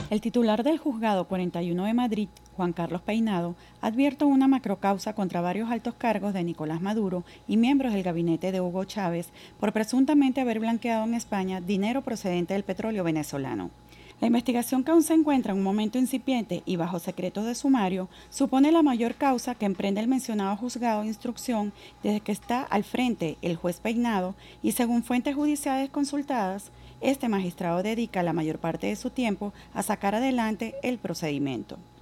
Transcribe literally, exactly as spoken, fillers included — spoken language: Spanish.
El titular del Juzgado cuarenta y uno de Madrid, Juan Carlos Peinado, advierte una macrocausa contra varios altos cargos de Nicolás Maduro y miembros del gabinete de Hugo Chávez por presuntamente haber blanqueado en España dinero procedente del petróleo venezolano. La investigación, que aún se encuentra en un momento incipiente y bajo secretos de sumario, supone la mayor causa que emprende el mencionado juzgado de instrucción desde que está al frente el juez Peinado, y según fuentes judiciales consultadas, este magistrado dedica la mayor parte de su tiempo a sacar adelante el procedimiento.